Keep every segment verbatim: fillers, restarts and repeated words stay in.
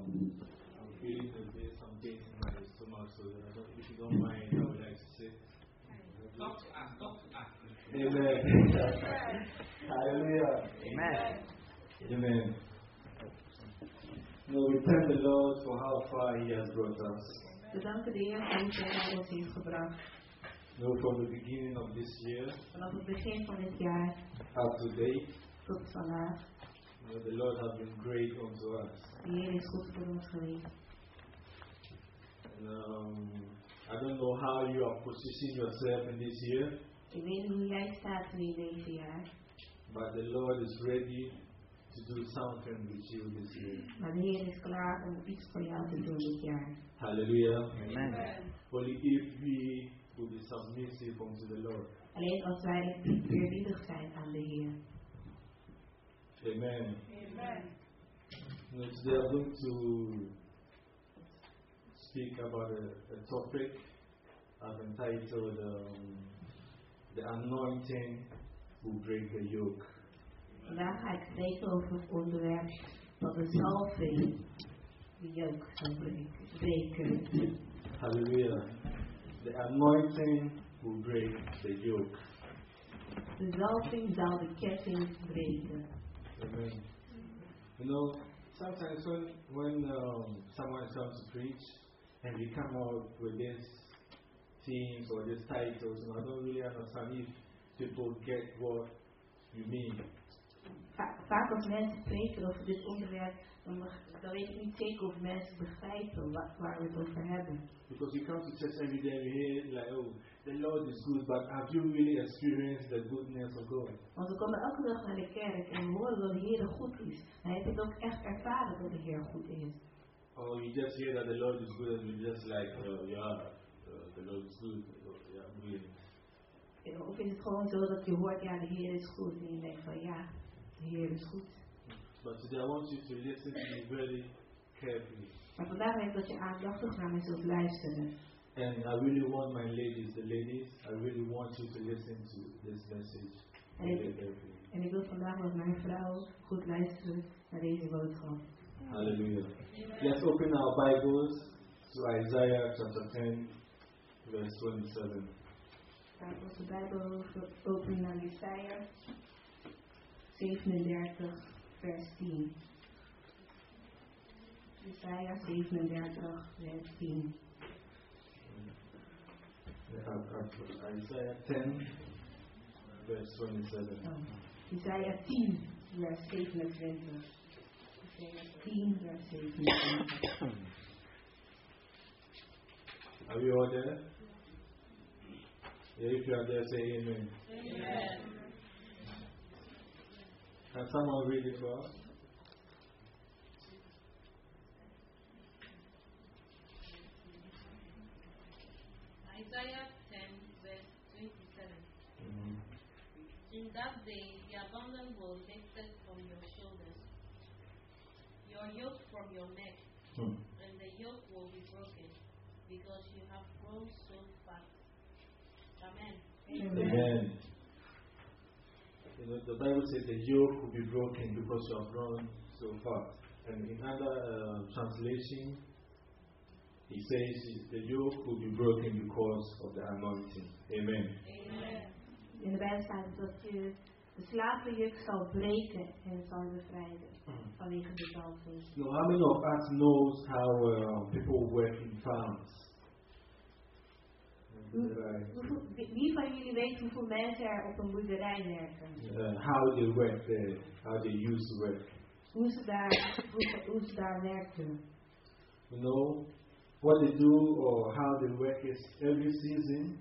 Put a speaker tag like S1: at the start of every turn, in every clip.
S1: I'm feeling a bit something in my stomach, so that I don't, if you don't mind, I would like to say.
S2: Talk to us, talk to us.
S1: Amen. Hallelujah.
S3: Amen.
S1: Amen. No, we thank the Lord for how far He has brought us.
S4: We danken de Heer voor hoe ver Hij ons heeft gebracht.
S1: No, from the beginning of this year
S4: Vanaf het begin van dit jaar
S1: up to date,
S4: tot vandaag.
S1: you know, the Lord has been great unto us.
S4: De Heer is goed voor ons geweest.
S1: And, um, I don't know how you are positioning yourself in this year,
S4: Ik weet niet hoe jij staat in deze jaar.
S1: but the Lord is ready to do something with you this year.
S4: Maar de Heer is klaar om iets voor jou te doen dit jaar.
S1: Hallelujah.
S3: Amen.
S1: Only if we will be submissive unto the Lord.
S4: Alleen als wij eerbiedig zijn aan de Heer.
S1: Amen. Amen. You know, today I'm going to speak about a, a topic I've entitled um, The Anointing Will Break the Yoke.
S4: Vandaag ga ik spreken over het onderwerp dat de zalving de yoke zal breken.
S1: Hallelujah. The anointing will break the yoke.
S4: De zalving zal de ketting breken.
S1: Amen. You know, sometimes when when um, someone comes to preach and we come out with these themes or these titles, and I don't really understand if people get what you mean.
S4: Va- vaak als mensen spreken over dit onderwerp, dan, beg- dan weet ik niet zeker of mensen begrijpen wa- waar we het over hebben.
S1: Because we come to church every day and we hear like, oh, the Lord is good, but have you really experienced the goodness of God?
S4: Want we komen elke dag naar de kerk en we horen dat de Heer goed is. Maar heb je het ook echt ervaren dat de Heer goed is?
S1: Or you just hear that the Lord is good and you just like, uh, yeah, uh, the Lord is good, uh, yeah, I'm doing it.
S4: Of is het gewoon zo dat je hoort, ja, de Heer is goed. En je denkt van, ja, de Heer is goed.
S1: But today I want you to listen to me very carefully.
S4: Maar vandaag wil ik dat je aandachtig naar mij zult luisteren.
S1: And I really want my ladies, the ladies, I really want you to listen to this message
S4: En
S1: very
S4: ik,
S1: carefully.
S4: en ik wil vandaag met mijn vrouw goed luisteren naar deze boodschap.
S1: Hallelujah. Let's open our Bibles to Isaiah chapter ten, verse twenty-seven.
S4: Laten we onze Bijbel openen naar Jesaja zevenendertig, vers tien. Jesaja zevenendertig, vers tien.
S1: Isaiah ten, verse twenty-seven.
S4: Oh. Jesaja tien, vers zevenentwintig. Jesaja tien, vers zevenentwintig.
S1: Are we all there? Yeah, if you are there, say amen.
S4: Amen.
S1: Can someone read it for us?
S5: Isaiah ten, verse twenty-seven.
S1: Mm-hmm.
S5: In that day, the abundant will be lifted from your shoulders, your yoke from your neck,
S1: Hmm.
S5: and the yoke will be broken, because you have grown so fat. Amen.
S1: Amen. You know, the Bible says the yoke will be broken because you have grown so far. And in other uh, translation, it says the yoke will be broken because of the anointing. Amen.
S5: Amen.
S4: In de Bijbel staat dat je de slavenjuk zal breken en zal bevrijden vanwege de zalving.
S1: Now, how many of us knows how uh, people work in farms? Right.
S4: Hoeveel- Wie wie van jullie weet hoeveel mensen er op een boerderij werken?
S1: Uh, how they work there, how they used to work.
S4: Hoe ze daar, hoe, ze- hoe ze daar werken?
S1: You know, what they do or how they work is every season,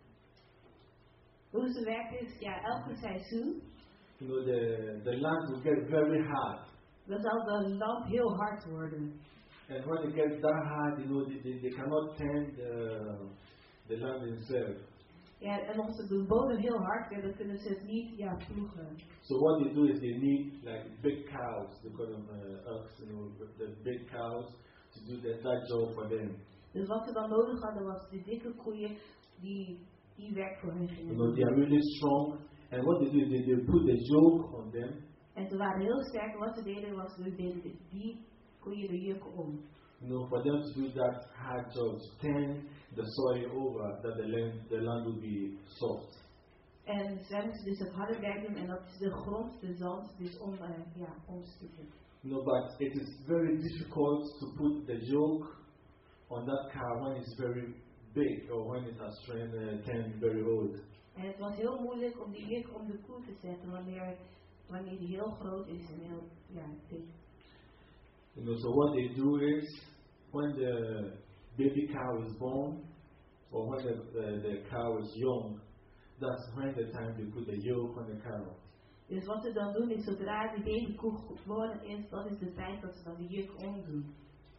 S4: Hoe ze werken is, ja, elke seizoen,
S1: you know, the, the land will get very hard.
S4: dan zal de land heel hard worden.
S1: And when it gets that hard, you know, they, they, they cannot turn the, the land themselves.
S4: Ja, en als de bodem heel hard wordt, dan kunnen ze het niet, ja, ploegen.
S1: So what they do is they need like big cows, they call them uh, ox, you know, the, the big cows to do that, that job for them.
S4: Dus wat ze dan nodig hadden was de dikke koeien die die werk voor hen
S1: You
S4: gingen
S1: know,
S4: doen.
S1: they are really strong. And what they do is they, they put the yoke on them.
S4: En ze waren heel sterk. Wat ze deden was, ze deden die kon je de juk om.
S1: You know, for them to do that hard job, to turn the soil over, that the land, the land will be soft.
S4: En zij moesten dus het harde werk doen en dat is de grond, de zand, dus om, uh, ja, omstukken.
S1: You know, but it is very difficult to put the yoke on that car when it's very big or when it has turned, uh, turned very old.
S4: En het was heel moeilijk om die juk om de koe te zetten wanneer, wanneer die heel groot is en heel, ja, dik.
S1: You know, so what they do is, when the baby cow is born, or when the, the, the cow is young, that's when the time they put the yoke on the cow.
S4: Dus wat ze dan doen is, zodra die babykoe geboren is, dat is de tijd dat ze dan de juk omdoen.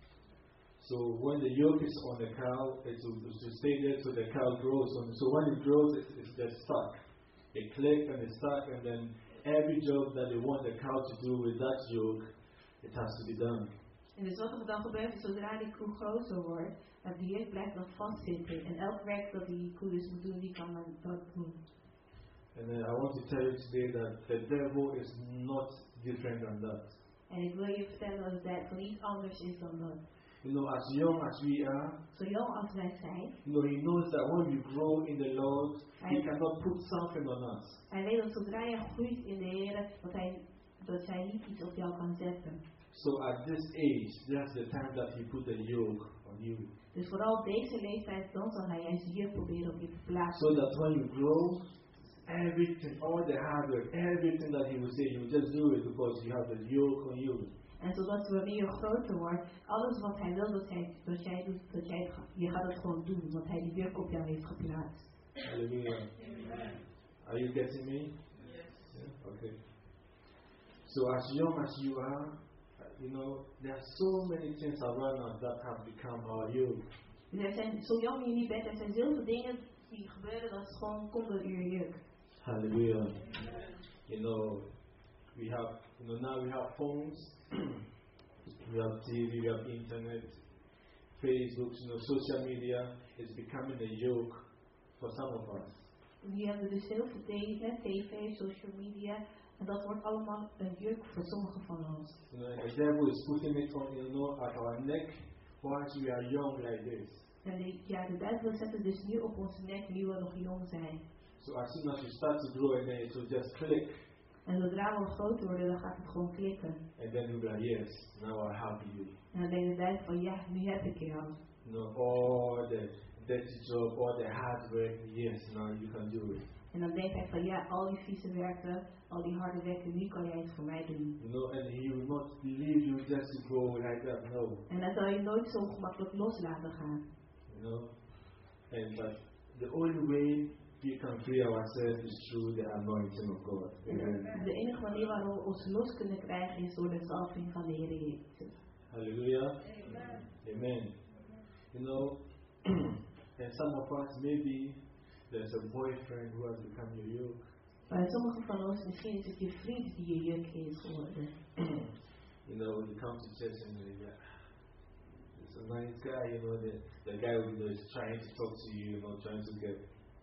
S1: So when the yoke is on the cow, it will to stay there so the cow grows. So when it grows, it, it's just stuck. It clicks and it's stuck, and then every job that they want the cow to do with that yoke, it has to be done.
S4: En dus wat er dan gebeurt is, zodra die koe groter wordt, dat die juk blijft dan vastzitten. En elk werk dat die koe dus moet doen, die kan dan dat doen.
S1: And then I want to tell you today that the devil is not different than that.
S4: En ik wil je vertellen dat het duivel niet anders is dan dat.
S1: You know, as young as we are,
S4: Zo jong als wij zijn,
S1: you know, he knows that when we grow in the Lord, he
S4: Hij-
S1: cannot put something on us.
S4: hij weet dat zodra je groeit in de Heer, dat hij, dat hij niet iets op jou kan zetten.
S1: So at this age, that's the time that he put the yoke on you.
S4: Dus vooral op deze leeftijd, dan zal hij juist de juk proberen op je te plaatsen.
S1: So that when you grow, everything, all the hard work, everything that he will say, you just do it because you have the yoke on you.
S4: En zodat wanneer je groter wordt, alles wat hij wil dat, hij, dat jij doet, dat jij het gaat, je gaat het gewoon doen, want hij die juk op jou heeft geplaatst.
S1: Hallelujah. Are you getting me?
S2: Yes.
S1: Yeah? Okay. So as young as you are, you know, there are so many things around us that have become our yoke.
S4: Dus er zijn, zo jong je niet bent, er zijn zoveel dingen die gebeuren dat het gewoon komt door je juk.
S1: Hallelujah. You know, we have, you know, now we have phones, we have T V, we have internet, Facebook, you know, social media is becoming a yoke for some of us.
S4: Die hebben dus heel veel tegen, tv, social media, en dat wordt allemaal een juk voor sommigen van ons.
S1: You know, and the devil is putting it on, you know, at our neck whilst we are young like this.
S4: En de, ja, de duivel zet het dus nu op onze nek, nu we nog jong zijn.
S1: So as soon as you start to grow, and then it will just click,
S4: En zodra we groter worden, dan gaat het gewoon klikken.
S1: and then you'll be like, yes, now I have you.
S4: En dan denkt de duivel van, ja, nu heb ik jou.
S1: You know, all the dirty job, all the hard work, yes, now you can do it.
S4: En dan denkt hij van, ja, al die vieze werken, al die harde werken, nu kan jij het voor mij doen.
S1: You know, and he will not leave you just to go like that, no.
S4: En dan zal je nooit zo gemakkelijk los laten gaan.
S1: You know, and but the only way we can free ourselves is through the anointing of God. Amen.
S4: De enige manier waarop we ons los kunnen krijgen is door de zalving van de Heer Jezus.
S1: Hallelujah.
S2: Amen.
S1: Amen. You know, and some of us, maybe there's a boyfriend who has become your yoke.
S4: Maar sommigen van ons, misschien is het je vriend die je juk is geworden.
S1: You know, you come to church and you're like, it's a nice guy, you know, the, the guy who you know, is trying to talk to you, you know, trying to get,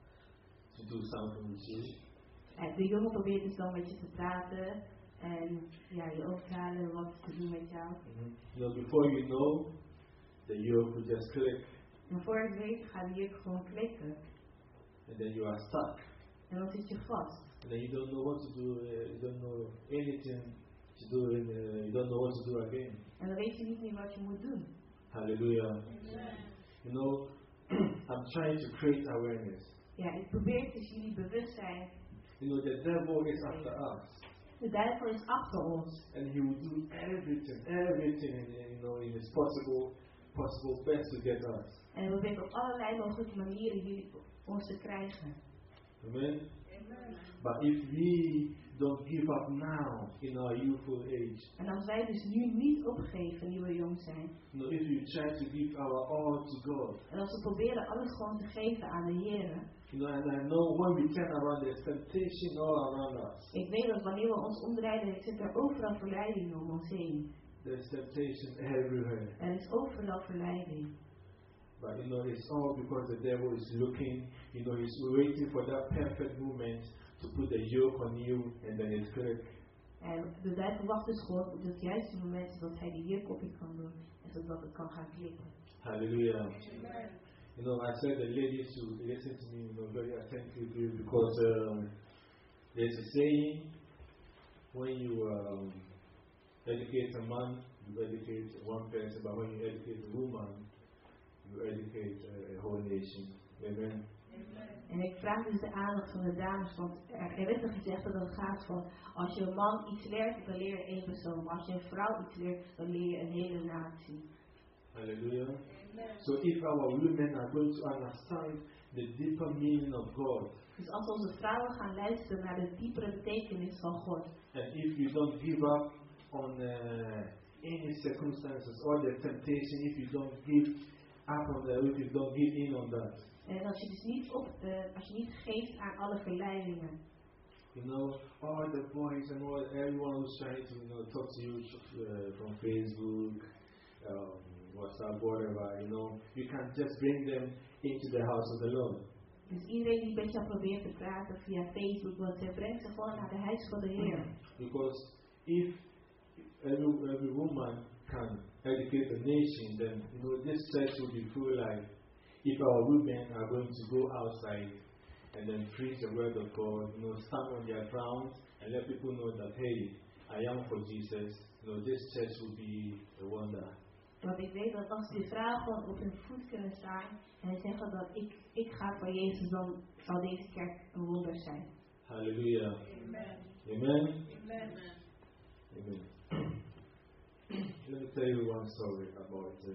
S1: to do something with you.
S4: En de jongen probeert dus dan met je te praten en ja, je over te halen wat te doen met jou.
S1: Mm-hmm. You know, before you know, the yoke will just click,
S4: En voor je het weet gaat die juk gewoon klikken.
S1: and then you are stuck.
S4: En dan zit je vast.
S1: And then you don't know what to do, uh, you don't know anything to do, and uh, you don't know what to do again.
S4: En dan weet je niet meer wat je moet doen.
S1: Hallelujah. You know, I'm trying to create awareness.
S4: Ja, ik probeer dus jullie bewust zijn.
S1: You know, the devil is after us.
S4: De duivel is achter ons.
S1: And he will do everything, everything, in, you know, in his possible, possible best to get us.
S4: En we weten op allerlei mogelijke manieren jullie ons te krijgen.
S1: Amen? But if we don't give up now in our youthful age,
S4: En als wij dus nu niet opgeven, nu we jong zijn.
S1: you know, if we try to give our all to God,
S4: En als we proberen alles gewoon te geven aan de Heer.
S1: you know, and I know when we turn around, there's temptation all around us.
S4: Ik weet dat wanneer we ons omdraaien, zit er overal verleiding om ons heen.
S1: There's temptation everywhere.
S4: Er is overal verleiding.
S1: But you know, it's all because the devil is looking, you know, he's waiting for that perfect moment to put the yoke on you, and then it's click.
S4: En de duivel wacht dus gewoon op het juiste moment zodat hij de jurk op je kan doen en zodat het kan gaan klikken.
S1: Hallelujah. Amen. You know, I said the ladies should listen to me, you know, very attentively because um, there's a saying, when you um, educate a man, you educate one person, but when you educate a woman, you educate a, a whole nation. Amen.
S4: En ik vraag dus de aandacht van de dames, want er, er werd er gezegd dat het gaat van, als je een man iets leert, dan leer je één persoon, maar als je een vrouw iets leert, dan leer je een hele natie.
S1: Hallelujah. Amen. So if our women are going to understand the deeper meaning of God,
S4: dus als onze vrouwen gaan luisteren naar de diepere betekenis van God,
S1: and if you don't give up on uh, any circumstances or the temptation, if you don't give up on that, if you don't give in on that.
S4: En als je dus niet op, uh, als je niet geeft aan alle verleidingen.
S1: You know, all the boys and all everyone who's trying to, you know, talk to you uh, from Facebook, um, WhatsApp, whatever, you know, you can just bring them into the house of the Lord.
S4: Dus iedereen die met jou probeert te praten via Facebook, WhatsApp, brengt ze gewoon naar de huis van de Heer.
S1: Because if every every woman can educate the nation, then you know this church will be full like. If our women are going to go outside and then preach the word of God, you know, stand on their ground and let people know that, hey, I am for Jesus, you know, this church will be a wonder.
S4: Want ik weet dat als die vrouwen gewoon op hun voet kunnen staan en zeggen dat ik, ik ga voor Jezus, dan zal deze kerk een wonder zijn.
S1: Hallelujah.
S5: Amen.
S1: Amen.
S5: Amen.
S1: Amen. Let me tell you one story about uh,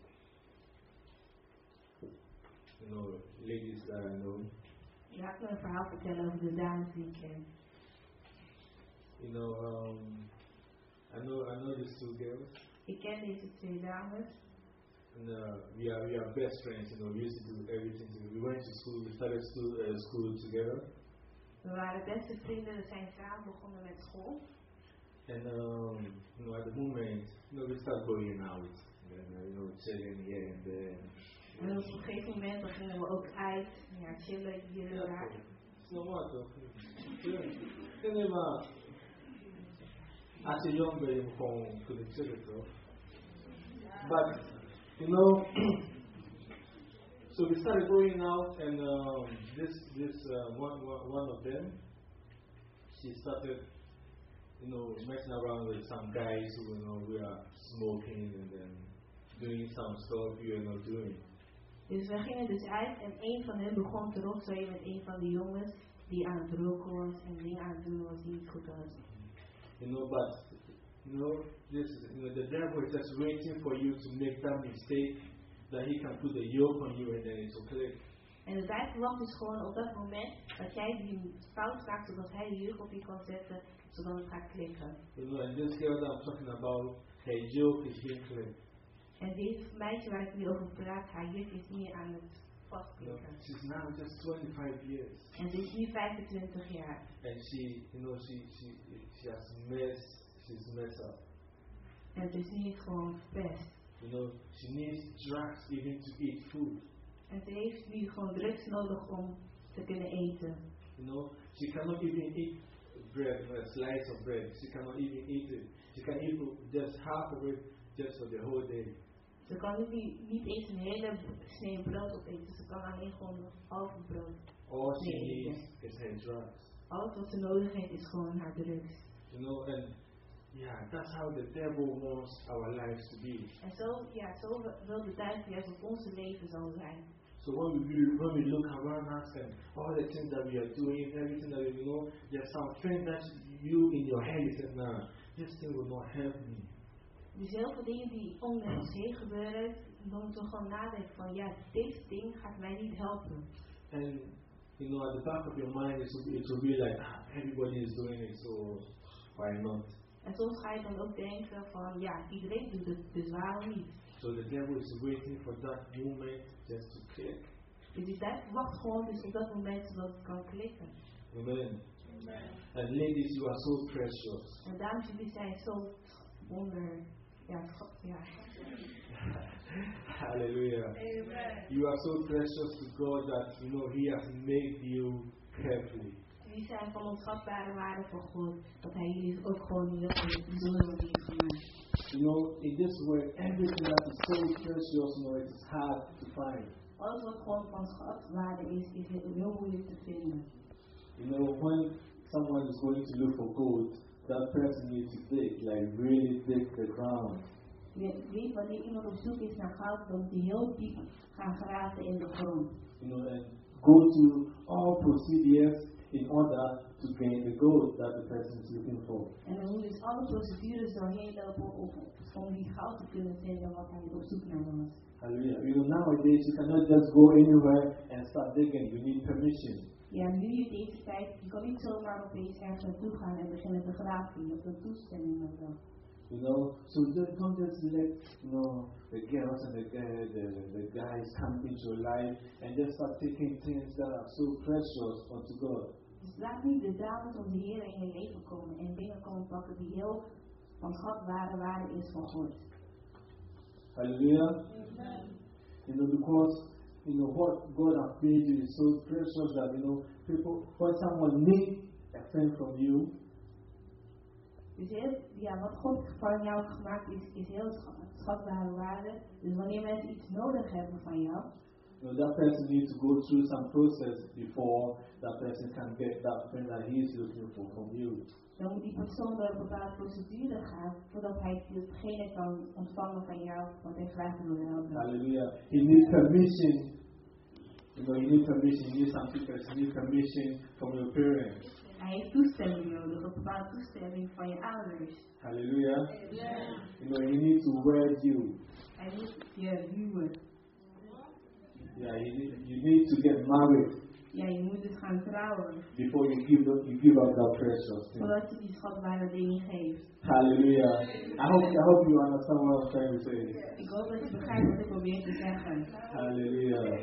S1: you know, ladies that I know.
S4: Ja, ik wil een verhaal vertellen over de dames die ik ken.
S1: You know, um, I know, I know these two girls.
S4: Ik ken deze twee dames.
S1: And uh, we are we are best friends. You know, we used to do everything together. We went to school. We started school, uh, school together.
S4: We waren beste vrienden. We zijn samen begonnen met school.
S1: And um, you know, at the moment, you know, we start going out. And uh, you know, chilling here and there.
S4: En op een gegeven moment dan gingen we ook uit, ja, chillen hier en daar.
S1: So what? Anyway, as a young girl, you come to the church, but you know, so we started going out, and um, this this uh, one, one one of them, she started, you know, messing around with some guys who, you know, we are smoking and then doing some stuff you know doing.
S4: Dus we gingen dus uit en een van hen begon te rotzooien met een van de jongens die aan het roken was en dingen aan het doen was die niet goed was.
S1: You know, but you know, this you know, the devil is just waiting for you to make that mistake that he can put the yoke on you and then it will click.
S4: En de duivel wacht dus gewoon op dat moment dat jij die fout maakt zodat hij de juk op je kan zetten zodat het gaat klikken.
S1: You know, and this girl that I'm talking about, her yoke is being clicked.
S4: En dit meisje waar ik nu over praat, haar juk is niet aan het vastklikken.
S1: You know, she's now just twenty-five years.
S4: En ze is nu vijfentwintig jaar.
S1: And she, you know, she she she has messed, she's messed up.
S4: En ze is nu gewoon verpest.
S1: You know, she needs drugs even to eat food.
S4: En ze heeft nu gewoon drugs nodig om te kunnen eten.
S1: You know, she cannot even eat bread, you know, a slice of bread. She cannot even eat it. She can eat just half of it just for the whole day.
S4: Ze kan ook niet, niet eens een hele snee brood opeten. Ze kan alleen gewoon een halve brood.
S1: All she
S4: Nee,
S1: needs
S4: ja.
S1: is her drugs.
S4: Alles wat ze nodig heeft is gewoon haar drugs.
S1: You know, and yeah, that's how the devil wants our lives to be.
S4: En zo, ja, zo wil de duivel juist dat onze leven zal zijn.
S1: So when we when we look around us and all the things that we are doing, everything that we know, there's something that you in your head is saying, nah, this thing will not help me.
S4: Dus heel veel dingen die om ons heen gebeuren, dan moeten we gewoon nadenken van ja, dit ding gaat mij niet helpen.
S1: And you know, at the back of your mind, it will, it will be like, ah, everybody is doing it, so why not?
S4: En soms ga je dan ook denken van ja, iedereen doet het, dus waarom niet?
S1: So the devil is waiting for that moment just to click.
S4: Dus die duivel wacht gewoon dus op dat moment zodat het kan klikken.
S1: Amen. Amen. And ladies, you are so precious.
S4: En dames, jullie zijn zo wonder, ja, schat, ja.
S1: Hallelujah.
S5: Amen.
S1: You are so precious to God that you know He has made you carefully.
S4: die zijn van onschatbare waarde voor God. Dat hij jullie ook gewoon heel veel bijzonder manier heeft gemaakt.
S1: You know, in this world, everything that is so precious, you know, it is hard to find.
S4: Alles wat gewoon van schatwaarde is, is heel moeilijk te vinden.
S1: You know, when someone is going to look for gold, that person needs to dig, like really dig the ground.
S4: Je weet, wanneer iemand op zoek is naar goud, dan moet hij heel diep gaan graven in de grond.
S1: You know, and go through all procedures in order to gain the gold that the person is looking for.
S4: En dan moet dus alle procedures doorheen lopen om, om die goud te kunnen vinden wat hij op zoek naar was.
S1: Hallelujah. You know, nowadays you cannot just go anywhere and start digging. You need permission.
S4: Ja, nu in deze tijd, je kan niet zomaar opeens ergens naartoe gaan en beginnen te graven. Je hebt een toestemming nodig.
S1: You know, so just, don't just let, you know, the girls and the, uh, the, the guys come into your life and just start taking things that are so precious unto God.
S4: Dus laat niet de dames van de Heer in je leven komen en dingen komen pakken die heel van schatbare waarde is van God.
S1: Hallelujah. Amen. You know, because, you know, what God has made you is so precious that, you know, people, when someone needs a thing from you,
S4: Dus heel, ja, wat God van jou gemaakt is, is heel schatbare waarde. Dus wanneer mensen iets nodig hebben van jou,
S1: you know, that person needs to go through some process before that person can get that thing that he is looking for from you.
S4: Dan moet die persoon door een bepaalde procedure gaan voordat hij hetgene kan ontvangen van jou wat hij vraagt en wil helpen.
S1: Hallelujah. He needs permission. You know, you need permission. You need some people. You need permission from your parents.
S4: Hij heeft toestemming nodig, een bepaalde toestemming van je ouders.
S1: Hallelujah.
S4: Yeah.
S1: You know, he needs to wed you.
S4: Hij moet je huwen.
S1: Yeah, you need, you need to get married.
S4: Ja, je moet dus gaan trouwen.
S1: Before you give up, you give up that precious thing.
S4: Voordat je die schatbare dingen geeft.
S1: Hallelujah. I hope, I hope you understand what I'm trying to say.
S4: Ik hoop dat je begrijpt wat ik probeer te zeggen.
S1: Hallelujah.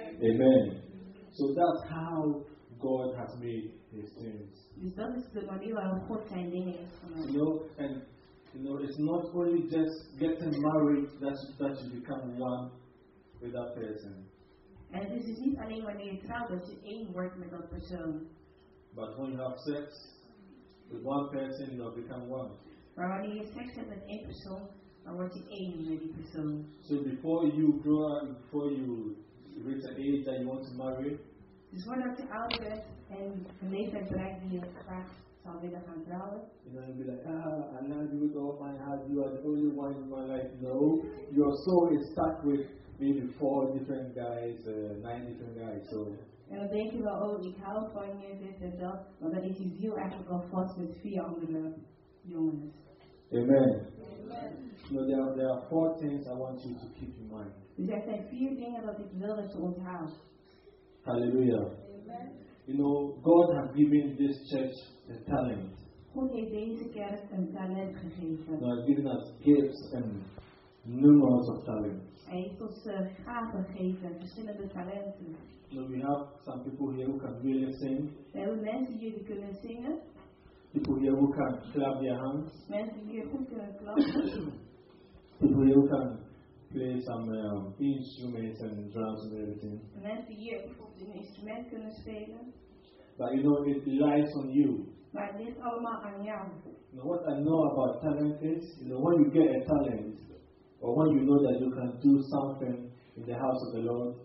S1: Amen. So that's how God has made his things.
S4: Dus dat is de manier waarop God zijn dingen heeft gemaakt.
S1: You know, and you know, it's not only just getting married that that you become one with that person.
S4: En het is dus niet alleen wanneer je trouwt dat je één wordt met dat persoon.
S1: But when you have sex with one person, you have become one.
S4: Maar wanneer je seks hebt met één persoon, dan word je één met die persoon.
S1: So before you grow up, before you reach an age that you want to marry,
S4: dus voordat je ouder bent en een leeftijd bereikt die je graag zou willen gaan trouwen.
S1: You know, you'll be like, ah, I love you with all my heart. You are the only one in my life. No, your soul is stuck with maybe four different guys, uh, nine different guys. So.
S4: En dan denk je wel, oh, ik hou van je, dit en dat. Maar dan is je ziel eigenlijk al vast met vier andere jongens.
S1: Amen. Amen. So there are, there are four things I want you to keep in mind.
S4: Dus er zijn vier dingen dat ik wil dat je onthoudt.
S1: Hallelujah. Amen. You know, God has given this church a talent.
S4: God heeft deze kerk een talent gegeven.
S1: He has given us gifts and numerous of talents.
S4: Hij heeft ons uh, gaven gegeven, verschillende talenten.
S1: You know, we have some people here who can really sing.
S4: We hebben mensen hier die kunnen zingen.
S1: People here who can clap their hands.
S4: Mensen die hier goed kunnen klappen.
S1: People here who can play some um, instruments and drums and everything.
S4: Mensen die hier bijvoorbeeld een instrument kunnen spelen.
S1: But you know, it lies on you.
S4: Maar het ligt allemaal aan jou.
S1: You know, what I know about talent is, you know, when you get a talent, or when you know that you can do something in the house of the Lord.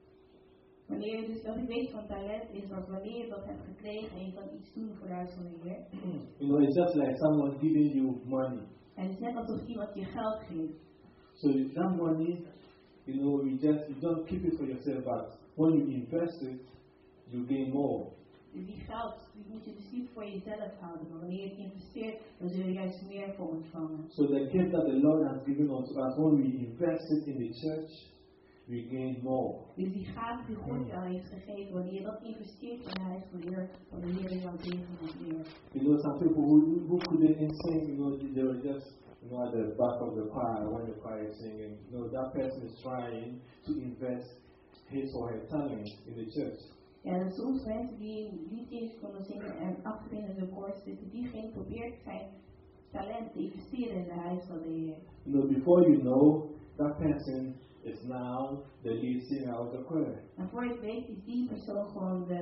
S4: Wanneer je dus dat je weet van talent is, dat wanneer je dat hebt gekregen en je kan iets doen voor de huis van de Heer.
S1: You know, it's just like someone giving you money.
S4: En het is net alsof iemand je geld geeft.
S1: So that money, you know, you just you don't keep it for yourself, but when you invest it, you gain more.
S4: Dus die geld die moet je dus niet voor jezelf houden, maar wanneer je het investeert, dan zul je juist meer voor ontvangen.
S1: So the gift that the Lord has given unto us, when we invest it in the church, we gain more.
S4: Dus die gave die God jou heeft gegeven, wanneer je dat investeert in de huis van de Heer, dan de Heer jou zegen met meer.
S1: You know, some people who who couldn't sing, you know, they were just, you know, at the back of the choir when the choir is singing. You know, that person is trying to invest his or her talent in the church.
S4: Ja, en soms mensen die niet eens konden zingen en achterin in de koor zitten, diegene probeert zijn talent te investeren in de huis van de Heer.
S1: You know, before you know, that person is now the lead singer of the choir.
S4: En voor je het weet is die persoon gewoon de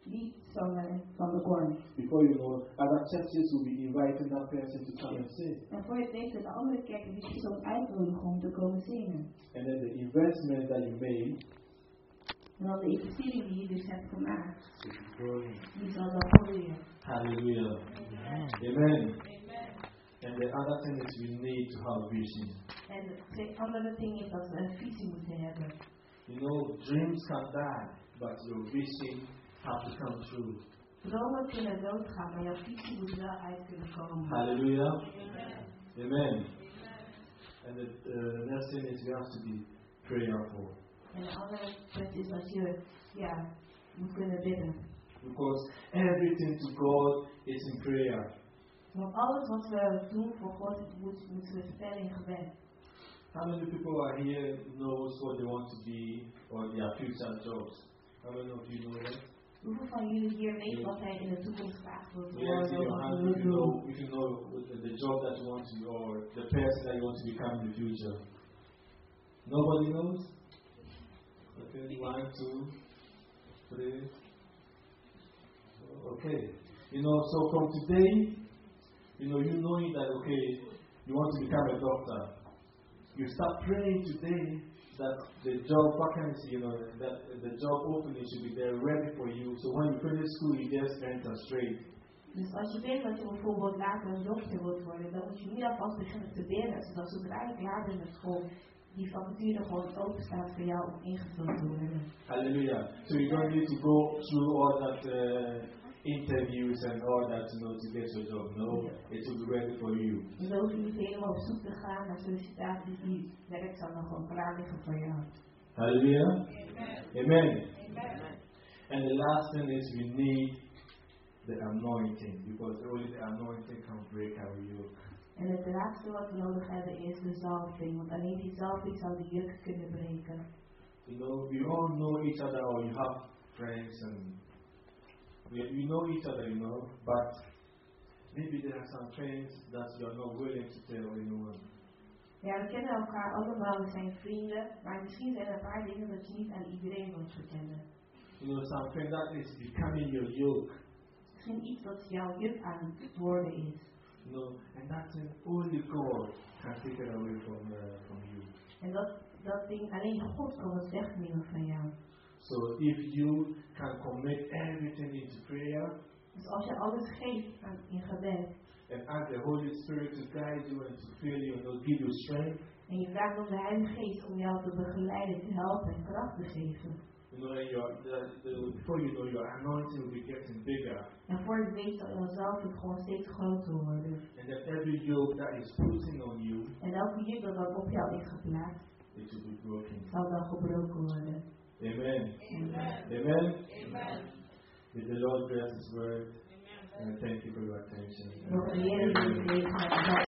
S4: Niet zomaar van de grond.
S1: Before you know, other churches will be inviting that person to come and sing.
S4: En voor je het weet, de andere kerken die persoon uitnodigen om te komen zingen.
S1: And then the investment that you made
S4: En dan de investering die je dus hebt gemaakt,
S1: is growing.
S4: die zal dan groeien.
S1: Hallelujah.
S5: Amen.
S1: Amen.
S5: Amen.
S1: And the other thing is we need to have vision.
S4: En de andere ding is dat we een visie moeten hebben.
S1: You know, dreams can die, but your vision has to come true.
S4: Dromen kunnen doodgaan, maar jouw visie moet wel uit kunnen komen.
S1: Hallelujah.
S5: Amen.
S1: Amen. And the uh, next thing is we have to be prayerful.
S4: En de andere punt is dat je ja, moet kunnen bidden.
S1: Because everything to God is in prayer.
S4: Want alles wat we doen voor God moet, moeten we vertellen in gebed.
S1: How many people are here knows what they want to be or their future jobs? How many of you know that?
S4: Hoeveel van jullie hier weten wat hij in de toekomst graag wil
S1: Yes, in your
S4: worden?
S1: hand, if you know, if you know the job that you want to, or the person that you want to become in the future. Nobody knows? Okay, one, two, three. Okay. You know, so from today, you know, you knowing that, okay, you want to become a doctor, you start praying today that the job vacancy, you know, that the job opening should be there ready for you. So when you finish school, you just enter straight.
S4: Dus als je weet dat je bijvoorbeeld later een dokter wilt worden, dan moet je nu alvast beginnen te bidden, zodat zodra je klaar bent met school, die vacature gewoon open staat voor jou om ingevuld te worden.
S1: Hallelujah. So you don't need to go through all that uh, interviews and all that, you know, to get your job. No, it will be ready for you.
S4: Dus dan hoef je niet helemaal op zoek te gaan naar sollicitaties, die werk zal nog gewoon klaar liggen voor jou.
S1: Hallelujah.
S5: Amen.
S1: Amen.
S5: Amen.
S1: And the last thing is we need the anointing, because only the anointing can break our yoke.
S4: En het laatste wat we nodig hebben is de zalving, want alleen die zalving zal de juk kunnen breken.
S1: You know, we all know each other, or you have friends, and we, we know each other, you know, but maybe there are some things that you are not willing to tell anyone.
S4: Ja, we kennen elkaar allemaal, we zijn vrienden, maar misschien zijn er een paar dingen dat je niet aan iedereen wilt vertellen.
S1: You know, something that is becoming your yoke.
S4: Misschien iets wat jouw juk aan het worden is.
S1: You know, and that thing only God can take it away from uh, from you.
S4: En dat, dat ding, alleen God kan het wegnemen van jou.
S1: So if you can commit everything into prayer,
S4: Dus als je alles geeft aan, in gebed,
S1: and ask the Holy Spirit to guide you and to fill you and to give you strength,
S4: en je vraagt om de Heilige Geest om jou te begeleiden, te helpen en kracht te geven.
S1: you know, and your, the, the, before you know, your anointing will be getting bigger.
S4: En voor je het weet zal jouw zalving gewoon steeds groter worden.
S1: And then every yoke that is putting on you,
S4: En elke juk dat dan op jou is geplaatst,
S1: it will be broken.
S4: zal dan gebroken worden.
S1: Amen.
S5: Amen.
S1: Amen.
S5: Amen.
S1: May the Lord bless His word.
S5: Amen.
S1: And thank you for your attention.
S4: Nog een Heer die